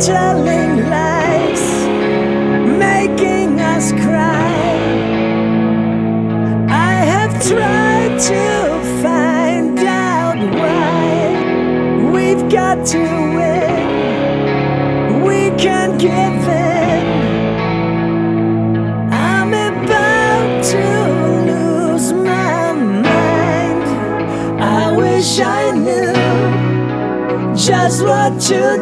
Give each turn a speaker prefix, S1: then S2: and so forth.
S1: telling lies, making us cry. I have tried to find out why. We've got to win, we can't give in. I'm about to lose my mind. I wish I knew just what to do.